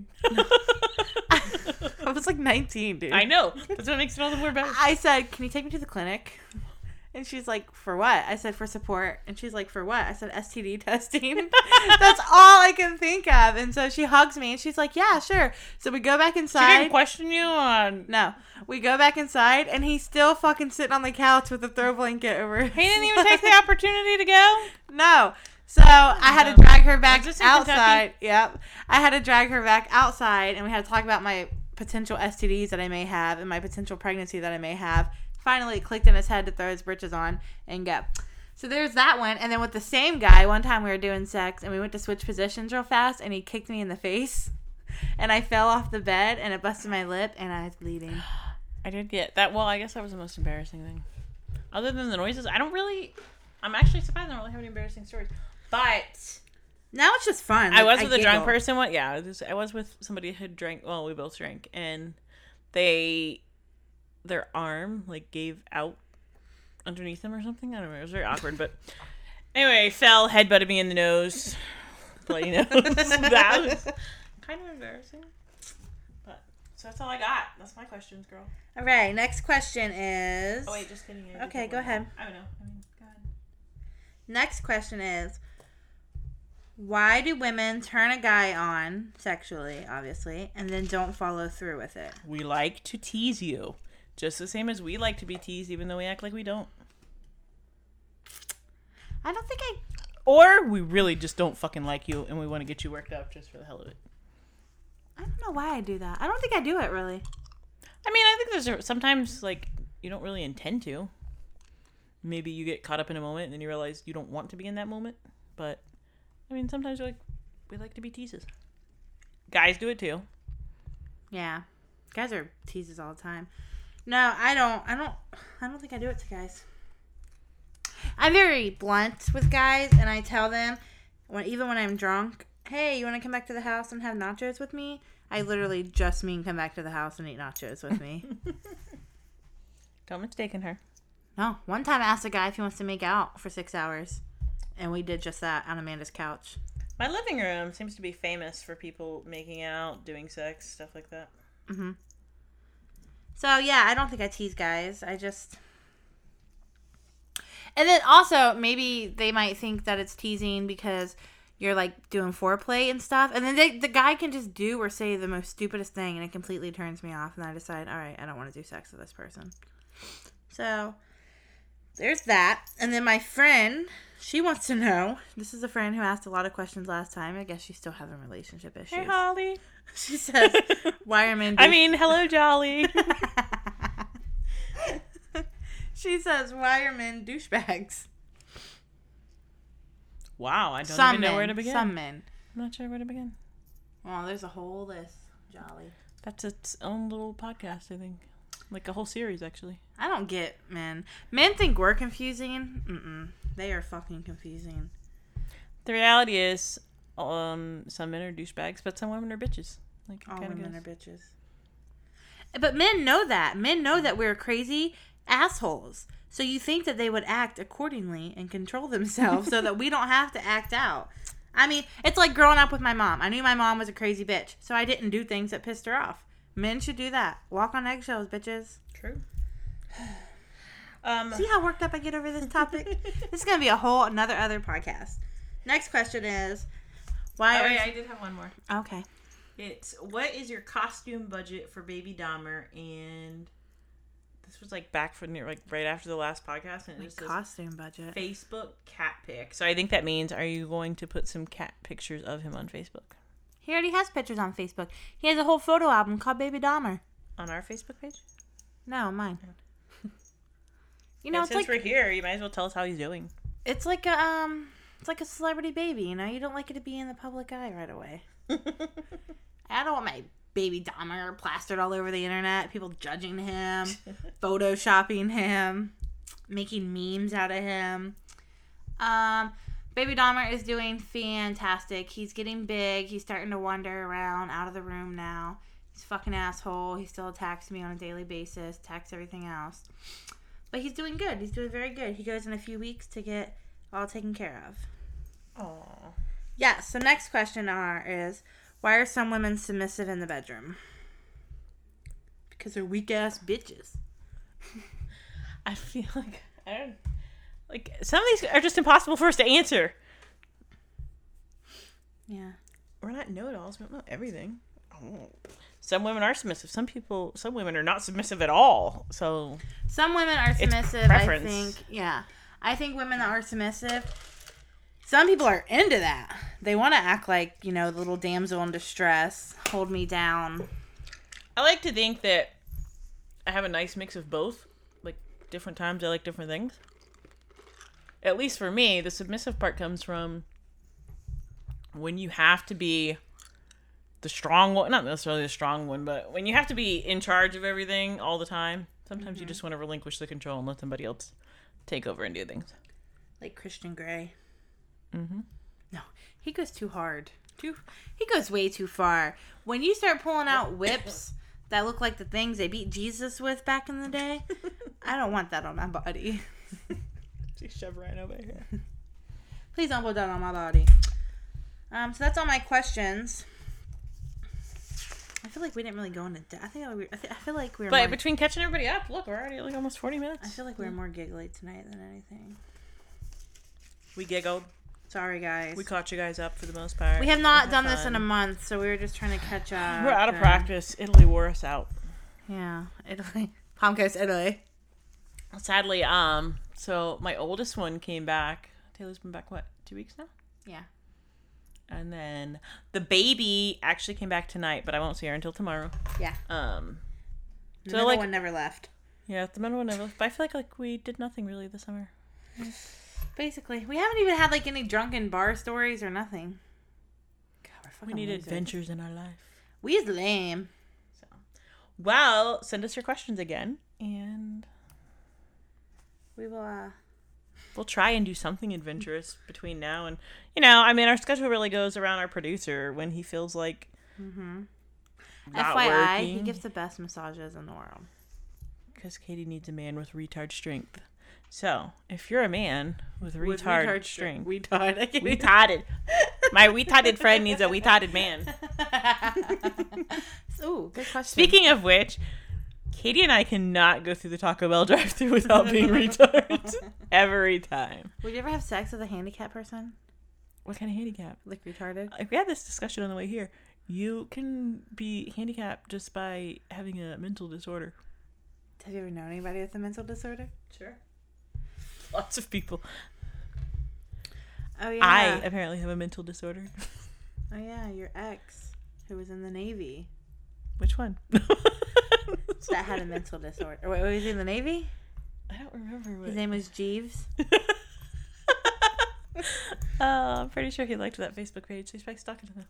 I was like nineteen, dude. I know. That's what makes it all the more better. I said, "Can you take me to the clinic?" And she's like, "For what?" I said, "For support." And she's like, "For what?" I said, "S T D testing." That's all I can think of. And so she hugs me, and she's like, "Yeah, sure." So we go back She inside. didn't question you on... No. We go back inside, and he's still fucking sitting on the couch with a throw blanket over his He didn't even take the opportunity to go? No. So I had to drag her back Was this in outside. Yep. I had to drag her back outside, and we had to talk about my potential S T Ds that I may have and my potential pregnancy that I may have. Finally, it clicked in his head to throw his britches on and go. So there's that one. And then with the same guy, one time we were doing sex, and we went to switch positions real fast, and he kicked me in the face. And I fell off the bed, and it busted my lip, and I was bleeding. I did get that. Well, I guess that was the most embarrassing thing. Other than the noises, I don't really... I'm actually surprised I don't really have any embarrassing stories. But... Now it's just fun. I Like, was with I a drunk giggle. person. What? Yeah, I was, I was with somebody who had drank. Well, we both drank, and they, their arm like gave out underneath them or something. I don't know. It was very awkward, but anyway, fell, headbutted me in the nose, bloody nose. That was kind of embarrassing. But so that's all I got. That's my questions, girl. All right, next question is... Oh wait, just kidding. I did Okay, get go one more. ahead. I don't know. I mean, go ahead. Next question is, why do women turn a guy on sexually, obviously, and then don't follow through with it? We like to tease you, just the same as we like to be teased, even though we act like we don't. I don't think I... Or we really just don't fucking like you and we want to get you worked up just for the hell of it. I don't know why I do that. I don't think I do it, really. I mean, I think there's a, sometimes, like, you don't really intend to. Maybe you get caught up in a moment and then you realize you don't want to be in that moment. But, I mean, sometimes we're like, we like to be teases. Guys do it too. Yeah. Guys are teases all the time. No, I don't. I don't. I don't think I do it to guys. I'm very blunt with guys, and I tell them, when even when I'm drunk, "Hey, you want to come back to the house and have nachos with me?" I literally just mean come back to the house and eat nachos with me. Don't mistaken her. No, one time I asked a guy if he wants to make out for six hours, and we did just that on Amanda's couch. My living room seems to be famous for people making out, doing sex, stuff like that. Mm-hmm. So, yeah, I don't think I tease guys. I just... And then also, maybe they might think that it's teasing because you're, like, doing foreplay and stuff. And then they, the guy can just do or say the most stupidest thing, and it completely turns me off. And I decide, all right, I don't want to do sex with this person. So, there's that. And then my friend, she wants to know. This is a friend who asked a lot of questions last time. I guess she's still having relationship issues. Hey, Holly. She says, why are men... I mean, hello, Jolly. She says, why are men douchebags? Wow, I don't Some even know men, where to begin. Some men. I'm not sure where to begin. Well, there's a whole list, Jolly. That's its own little podcast, I think. Like a whole series, actually. I don't get men. Men think we're confusing. Mm-mm. They are fucking confusing. The reality is, um, some men are douchebags, but some women are bitches. Like, it All kinda women goes. are bitches. But men know that. Men know that we're crazy assholes. So you think that they would act accordingly and control themselves so that we don't have to act out. I mean, it's like growing up with my mom. I knew my mom was a crazy bitch, so I didn't do things that pissed her off. Men should do that. Walk on eggshells, bitches. True. Um, See how worked up I get over this topic? This is going to be a whole another other podcast. Next question is, why oh, are... wait, I did have one more. Okay. It's, what is your costume budget for Baby Dahmer? And this was like back from near, like right after the last podcast. And it My just says costume budget. Facebook cat pic. So I think that means, are you going to put some cat pictures of him on Facebook? He already has pictures on Facebook. He has a whole photo album called Baby Dahmer. On our Facebook page? No, mine. You know, And it's since like we're here, you might as well tell us how he's doing. it's like a um, it's like a celebrity baby. You know, you don't like it to be in the public eye right away. I don't want my Baby Dahmer plastered all over the internet. People judging him, photoshopping him, making memes out of him. Um, Baby Dahmer is doing fantastic. He's getting big. He's starting to wander around out of the room now. He's a fucking asshole. He still attacks me on a daily basis, attacks everything else. But he's doing good. He's doing very good. He goes in a few weeks to get all taken care of. Aww. Yeah, so next question are is, why are some women submissive in the bedroom? Because they're weak-ass bitches. I feel like, I don't, like, some of these are just impossible for us to answer. Yeah. We're not know-it-alls. We don't know everything. Oh. Some women are submissive. Some people, some women are not submissive at all. So Some women are It's submissive, I preference. think. Yeah. I think women that are submissive, some people are into that. They want to act like, you know, the little damsel in distress, hold me down. I like to think that I have a nice mix of both. Like, different times I like different things. At least for me, the submissive part comes from when you have to be the strong one. Not necessarily the strong one, but when you have to be in charge of everything all the time. Sometimes mm-hmm. you just want to relinquish the control and let somebody else take over and do things. Like Christian Grey. Mm-hmm. No, he goes too hard. Too, he goes way too far. When you start pulling out whips that look like the things they beat Jesus with back in the day, I don't want that on my body. Just shove right over here. Please don't put that on my body. Um, so that's all my questions. I feel like we didn't really go into depth. I think we. I, th- I feel like we were. But more, between catching everybody up, look, we're already like almost forty minutes. I feel like we were more giggly tonight than anything. We giggled. Sorry, guys. We caught you guys up for the most part. We have not We done had this in fun. a month, so we were just trying to catch up. We're out of and- practice. Italy wore us out. Yeah, Italy. Palm Coast, Italy. Sadly, um, so my oldest one came back. Taylor's been back, what, two weeks now? Yeah. And then the baby actually came back tonight, but I won't see her until tomorrow. Yeah. Um, The so middle like, one never left. yeah, the middle one never. But I feel like like we did nothing really this summer. Basically, we haven't even had like any drunken bar stories or nothing. God, we're We fucking need losers. adventures in our life. We is lame. So, well, send us your questions again, and We will. uh we'll try and do something adventurous between now and, you know, I mean, our schedule really goes around our producer when he feels like Mm-hmm. not F Y I, working. he gives the best massages in the world. Because Katie needs a man with retard strength. So, if you're a man with retard, With retard strength, Retard. I can't even- retarded. My retarded friend needs a retarded man. Ooh, good question. Speaking of which, Katie and I cannot go through the Taco Bell drive-thru without being retards every time. Would you ever have sex with a handicapped person? What kind of handicap? Like retarded? Like, we had this discussion on the way here. You can be handicapped just by having a mental disorder. Have you ever known anybody with a mental disorder? Sure. Lots of people. Oh yeah. I apparently have a mental disorder. Oh yeah, your ex who was in the Navy Which one? that had a mental disorder. Wait, was he in the Navy? I don't remember what. His name was Jeeves. uh, I'm pretty sure he liked that Facebook page, so he's probably stalking them.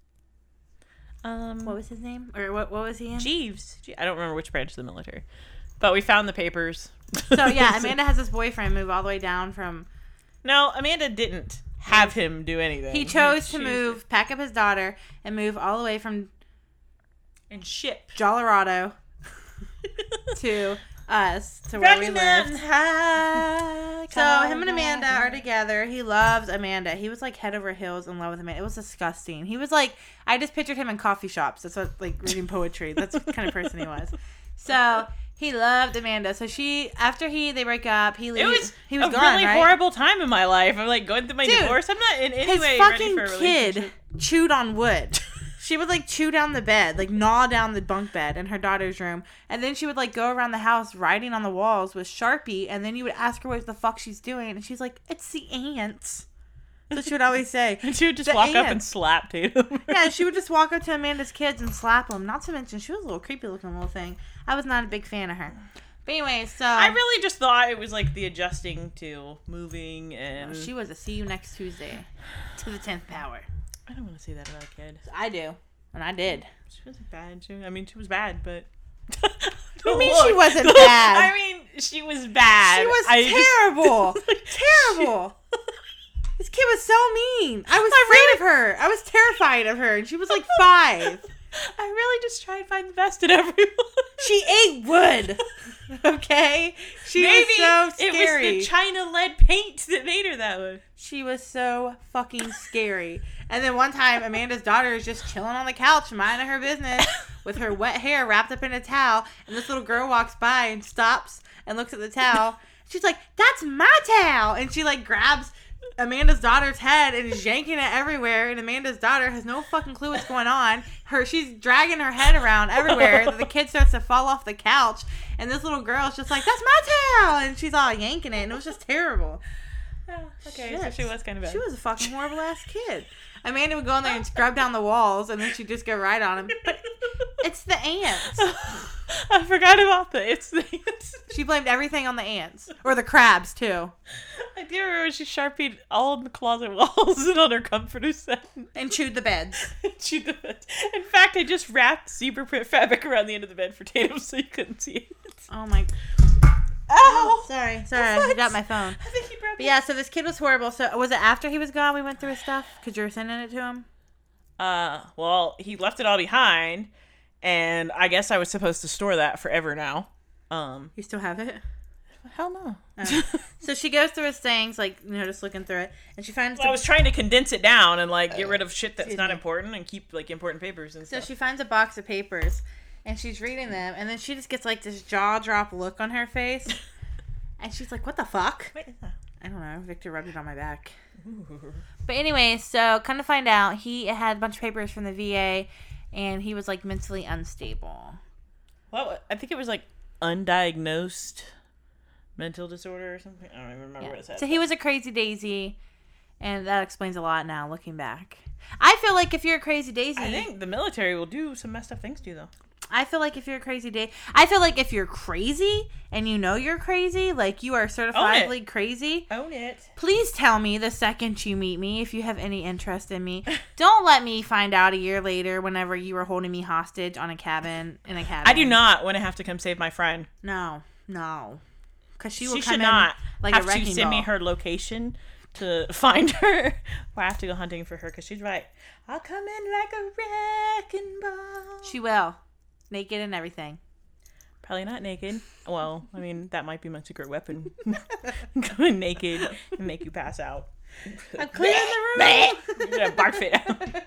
Um, What was his name? Or what? What was he in? Jeeves. Je- I don't remember which branch of the military, but we found the papers. So yeah, Amanda has this boyfriend move all the way down from. No, Amanda didn't have him do anything. He chose to She- move, pack up his daughter, and move all the way from and ship. Colorado to us, to where we Rocky lived. Mountain High. So him and Amanda are together. He loves Amanda. He was like head over heels in love with Amanda. It was disgusting. He was like, I just pictured him in coffee shops. That's what, like, reading poetry. That's the kind of person he was. So he loved Amanda. So she, after he they break up, he It leaves. was, he was a gone, really right? horrible time in my life. I'm like going through my Dude, divorce. I'm not in any His way ready fucking for a kid relationship. chewed on wood. She would like chew down the bed, like gnaw down the bunk bed in her daughter's room, and then she would like go around the house writing on the walls with Sharpie, and then you would ask her what the fuck she's doing, and she's like, "It's the ants." So she would always say. And she would just "The walk up and ants." slap Tatum. Yeah, she would just walk up to Amanda's kids and slap them. Not to mention, she was a little creepy looking little thing. I was not a big fan of her. But anyway, so I really just thought it was like the adjusting to moving and she was a see you next Tuesday to the tenth power. I don't want to say that about a kid. I do, and I did. She wasn't bad. She, I mean, she was bad, but. You mean she wasn't bad? I mean, she was bad. She was I just- terrible. Terrible. This kid was so mean. I was I afraid really- of her. I was terrified of her, and she was like five. I really just try and find the best in everyone. She ate wood. Okay? She Maybe was so it scary. was the China lead paint that made her that way. She was so fucking scary. And then one time, Amanda's daughter is just chilling on the couch, minding her business, with her wet hair wrapped up in a towel. And this little girl walks by and stops and looks at the towel. She's like, "That's my towel!" And she like grabs Amanda's daughter's head and is yanking it everywhere. And Amanda's daughter has no fucking clue what's going on. Her, she's dragging her head around everywhere. The kid starts to fall off the couch, and this little girl's just like, "That's my towel!" And she's all yanking it, and it was just terrible. Okay, Shit. so she was kind of bad. She was a fucking horrible ass kid. Amanda would go in there and scrub down the walls, and then she'd just go right on him. But it's the ants. I forgot about the it's the ants. She blamed everything on the ants. Or the crabs, too. I do remember she sharpied all of the closet walls and on her comforter set. And chewed the beds. She did it. In fact, I just wrapped zebra print fabric around the end of the bed for Tatum so you couldn't see it. Oh, my... Ow! Sorry. Sorry, I What? got my phone. I think he broke But yeah, so this kid was horrible. So was it after he was gone we went through his stuff? Because you were sending it to him? Uh, well, he left it all behind, and I guess I was supposed to store that forever now. Um, You still have it? hell no. Oh. So she goes through his things, like, you know, just looking through it. And she finds... Well, I was trying to condense it down and, like, get rid of shit that's Excuse not me. important and keep, like, important papers and So stuff. she finds a box of papers, and she's reading them, and then she just gets, like, this jaw-drop look on her face. And she's like, "What the fuck?" What is that? I don't know. Victor rubbed it on my back. Ooh. But anyway, so kind of find out he had a bunch of papers from the V A, and he was like mentally unstable. Well, I think it was, like, undiagnosed mental disorder or something. I don't even remember Yeah. what it said. So he was a crazy daisy, and that explains a lot now looking back. I feel like if you're a crazy daisy, I think the military will do some messed up things to you, though. I feel like if you're a crazy day, I feel like if you're crazy and you know you're crazy, like you are certifiably crazy, Own it. please tell me the second you meet me if you have any interest in me. Don't let me find out a year later whenever you were holding me hostage on a cabin in a cabin. I do not want to have to come save my friend. No, no, because she will She come should in not like have a wrecking to send me ball. her location to find her. Or I have to go hunting for her because she's right. I'll come in like a wrecking ball. She will, naked and everything. Probably not naked. Well, I mean, that might be my secret weapon. Come in naked and make you pass out. I'm cleaning the room. You're gonna barf it out.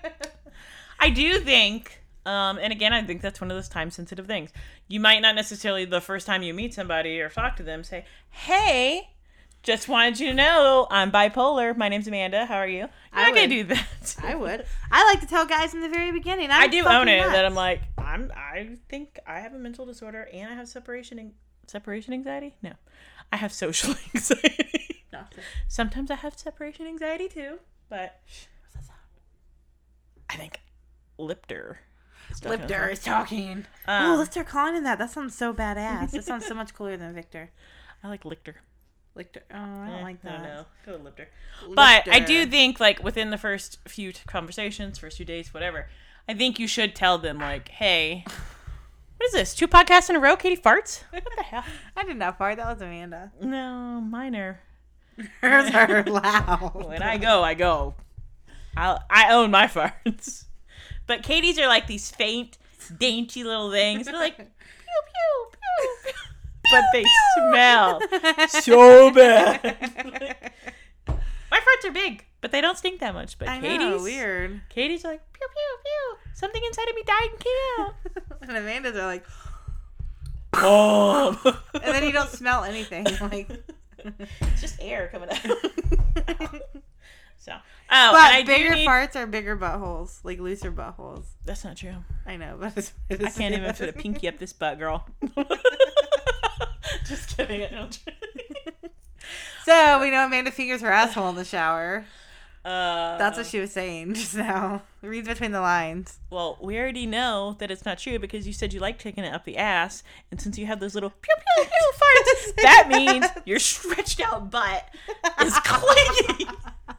I do think, um, and again, I think that's one of those time-sensitive things. You might not necessarily, the first time you meet somebody or talk to them, say, "Hey, just wanted you to know I'm bipolar. My name's Amanda. How are you?" You're I not gonna would. do that. I would. I like to tell guys in the very beginning. I'm I do fucking own it nuts. that I'm like I'm. I think I have a mental disorder and I have separation an- separation anxiety. No, I have social anxiety. No. Sometimes I have separation anxiety too, but I think Lipter. is definitely- Lipter is talking. Um, oh, let's start calling him that. That sounds so badass. That sounds so much cooler than Victor. I like Lichter. Lichter. Oh, I don't Eh, like that. I don't know. Go with Lipter. But I do Lipter. think, like, within the first few t- conversations, first few days, whatever, I think you should tell them, like, hey, what is this? Two podcasts in a row? Katie farts? What the hell? I did not fart. That was Amanda. No, mine are. Hers are loud. When I go, I go. I I own my farts. But Katie's are like these faint, dainty little things. They're like, pew, pew, pew. But they smell so bad. My farts are big, but they don't stink that much. But I Katie's know, weird. Katie's like pew pew pew. Something inside of me died and came out. And Amanda's are like, Oh. and then you don't smell anything. Like, it's just air coming out. So, oh, but and I bigger do need... farts are bigger buttholes, like looser buttholes. That's not true. I know, but it's, I can't even fit a pinky up this butt, girl. Just kidding. I don't. So we know Amanda fingers her asshole in the shower. Uh, That's what she was saying just now. Read between the lines. Well, we already know that it's not true because you said you like taking it up the ass, and since you have those little pew pew pew farts, that means your stretched out butt is clinging,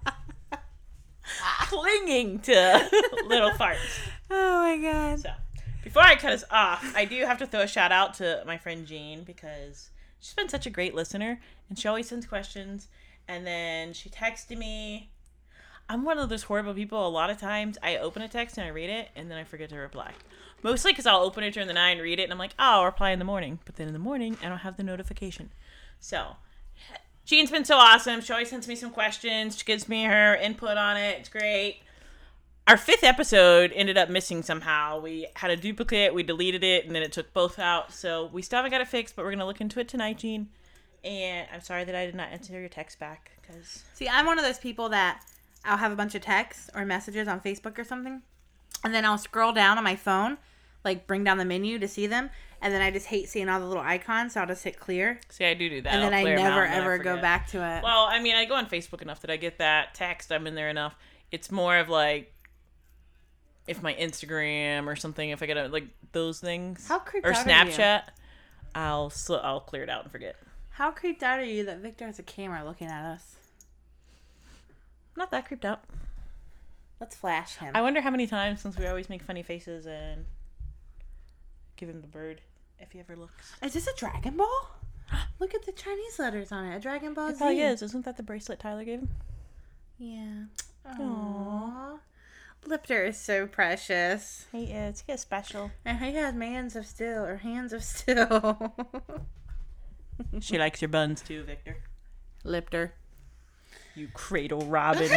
clinging to little farts. Oh my god. So, before I cut us off, I do have to throw a shout out to my friend Jean because she's been such a great listener, and she always sends questions, and then she texted me. I'm one of those horrible people. A lot of times I open a text and I read it and then I forget to reply. Mostly because I'll open it during the night and read it and I'm like, oh, I'll reply in the morning. But then in the morning, I don't have the notification. So, Jean's been so awesome. She always sends me some questions. She gives me her input on it. It's great. Our fifth episode ended up missing somehow. We had a duplicate. We deleted it and then it took both out. So, we still haven't got it fixed, but we're going to look into it tonight, Jean. And I'm sorry that I did not answer your text back. Cause... See, I'm one of those people that I'll have a bunch of texts or messages on Facebook or something, and then I'll scroll down on my phone, like bring down the menu to see them, and then I just hate seeing all the little icons, so I'll just hit clear. See, I do do that. And then I'll I clear 'em never out and then I ever go forget. back to it. Well, I mean, I go on Facebook enough that I get that text. I'm in there enough. It's more of like if my Instagram or something, if I get a, like those things, How creeped or out are you? Snapchat, I'll sl- I'll clear it out and forget. How creeped out are you that Victor has a camera looking at us? Not that creeped out. Let's flash him. I wonder how many times since we always make funny faces and give him the bird if he ever looks. Is this a Dragon Ball? Look at the Chinese letters on it. A Dragon Ball It Z. probably is. Isn't that the bracelet Tyler gave him? Yeah. Aww. Lipter is so precious. He is. He is special. And he has mans of steel or hands of steel. She likes your buns too, Victor. Lipter. You cradle robin.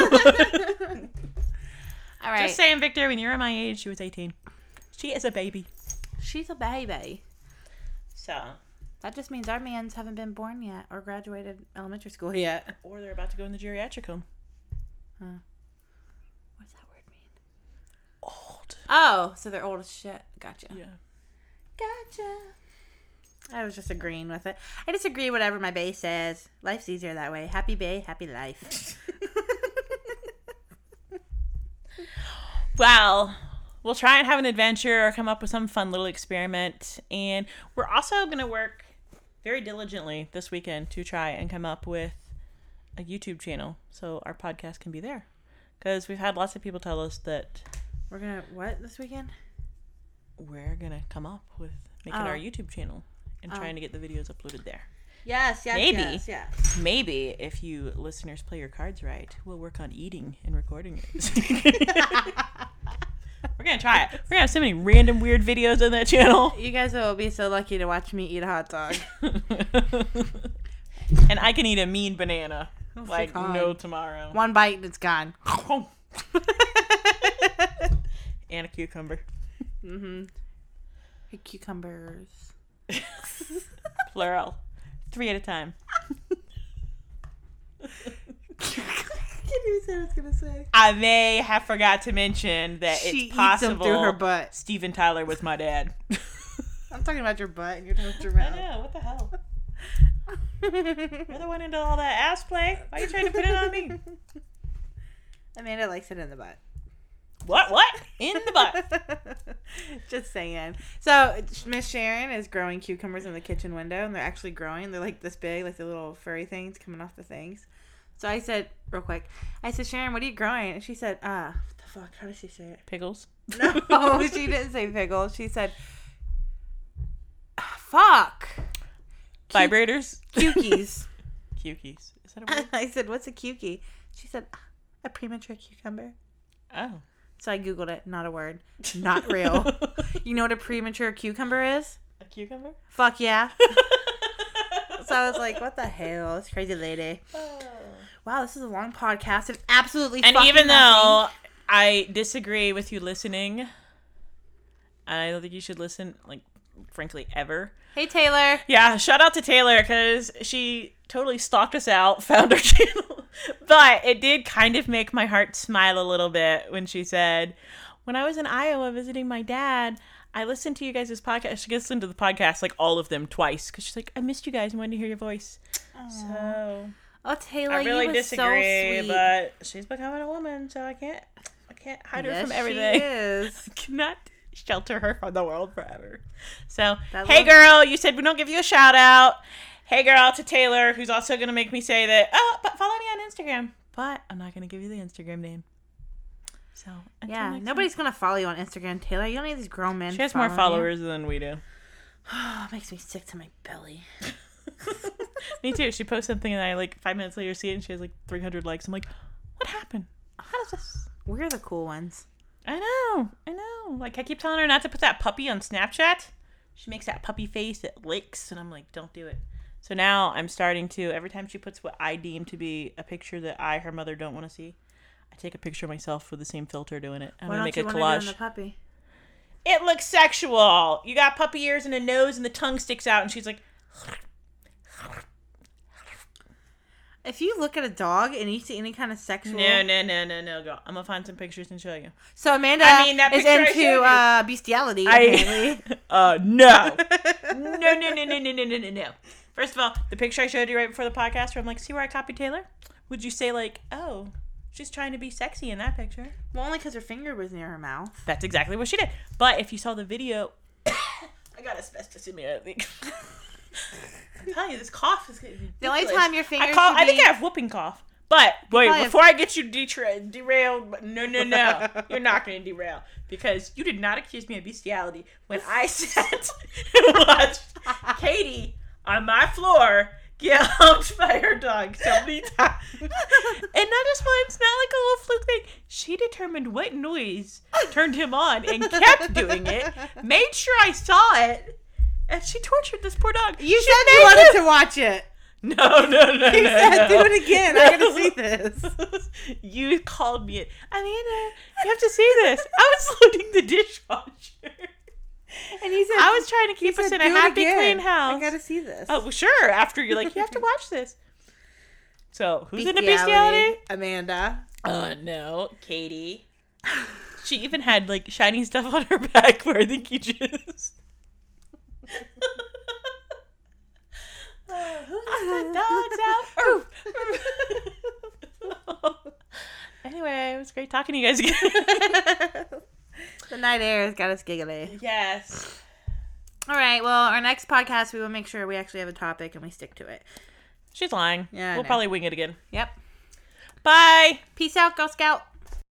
All right. Just saying, Victor, when you were my age, she was eighteen. She is a baby. She's a baby. So. That just means our mans haven't been born yet or graduated elementary school yet. Or they're about to go in the geriatric home. Huh. What's that word mean? Old. Oh, so they're old as shit. Gotcha. Yeah. Gotcha. I was just agreeing with it. I just agree whatever my bae says. Life's easier that way. Happy bae, happy life. Well, we'll try and have an adventure or come up with some fun little experiment. And we're also going to work very diligently this weekend to try and come up with a YouTube channel so our podcast can be there. Because we've had lots of people tell us that We're going to, what, this weekend? we're going to come up with making Oh. our YouTube channel and Oh. trying to get the videos uploaded there. Yes, yes, Maybe. yes, yes. Maybe if you listeners play your cards right, we'll work on eating and recording it. We're going to try it. We're going to have so many random weird videos on that channel. You guys will be so lucky to watch me eat a hot dog. And I can eat a mean banana. Oh, like God. no tomorrow. One bite and it's gone. And a cucumber. Mm-hmm. Hey, cucumbers. Plural. Three at a time. I knew what I was going to say. I may have forgot to mention that She it's eats them possible through her butt. Steven Tyler was my dad. I'm talking about your butt and your toaster mouth. I know. What the hell? You're the one into all that ass play. Why are you trying to put it on me? Amanda likes it in the butt. What? What? In the butt. Just saying. So Miss Sharon is growing cucumbers in the kitchen window, and they're actually growing. They're like this big, like the little furry things coming off the things. So I said, real quick, I said, Sharon, what are you growing? And she said, ah, what the fuck? How did she say it? Pickles. No, she didn't say pickles. She said, ah, fuck. Vibrators. Cukies. Cukies. Is that a word? I said, what's a cukie? She said, a premature cucumber. Oh. So I Googled it. Not a word. Not real. You know what a premature cucumber is? A cucumber? Fuck yeah. So I was like, what the hell? This crazy lady. Oh. Wow, this is a long podcast of absolutely And fucking even nothing. though I disagree with you listening, I don't think you should listen, like, frankly, ever. Hey, Taylor. Yeah, shout out to Taylor, because she totally stalked us out, found our channel. But it did kind of make my heart smile a little bit when she said, when I was in Iowa visiting my dad, I listened to you guys' podcast. She listened to the podcast, like, all of them twice, because she's like, I missed you guys and wanted to hear your voice. Aww. So... Oh, Taylor, I really you were disagree, so sweet. but she's becoming a woman, so I can't, I can't hide Yes, her from everything. She is. I cannot shelter her from the world forever. So, That hey love- girl, you said we don't give you a shout out. Hey girl to Taylor, who's also gonna make me say that. Oh, but follow me on Instagram. But I'm not gonna give you the Instagram name. So until Yeah, next nobody's gonna follow you on Instagram, Taylor. You don't need these grown men. time. She has more following you. followers than we do. Oh, it makes me sick to my belly. Me too. She posts something and I like five minutes later see it and she has like three hundred likes. I'm like, what happened? How does this? We're the cool ones. I know, I know. Like, I keep telling her not to put that puppy on Snapchat. She makes that puppy face that licks, and I'm like, don't do it. So now I'm starting to, every time she puts what I deem to be a picture that I, her mother, don't want to see, I take a picture of myself with the same filter doing it. I'm Why going don't to you make a want to do collage. on the puppy? It looks sexual. You got puppy ears and a nose, and the tongue sticks out, and she's like, If you look at a dog and you see any kind of sexual... no, no, no, no, no, girl. I'm going to find some pictures and show you. So Amanda I mean, that is picture I showed into you. uh, bestiality, I, apparently. uh, no. no, no, no, no, no, no, no, no, no. First of all, the picture I showed you right before the podcast where I'm like, see where I copied Taylor? Would you say like, oh, she's trying to be sexy in that picture? Well, only because her finger was near her mouth. That's exactly what she did. But if you saw the video, I got asbestos in me, I think. I'm telling you, this cough is getting The only ridiculous. time your finger I, call, should I think be- I have whooping cough. But wait, probably before I get you detra- derailed, but no, no, no, you're not going to derail because you did not accuse me of bestiality when I sat and watched Katie on my floor get humped by her dog so many times. And not just once, not like a little fluke thing. She determined what noise turned him on and kept doing it, made sure I saw it, and she tortured this poor dog. You She said you made wanted it- to watch it. No, no, no, You no, said, no. do it again. I gotta see this. You called me. Amanda, you have to see this. I was loading the dishwasher. And he said, I was trying to he keep us said, in a "Do it happy, again. clean house. I gotta see this. Oh, well, sure. After you're like, you have to watch this. So, who's into bestiality? Amanda. Uh, no. Katie. She even had, like, shiny stuff on her back where I think you just... Uh, who let the dogs out? Anyway, it was great talking to you guys again. The night air has got us giggly. Yes. All right. Well, our next podcast, we will make sure we actually have a topic and we stick to it. She's lying. Yeah, I We'll know. probably wing it again. Yep. Bye. Peace out, Girl Scout.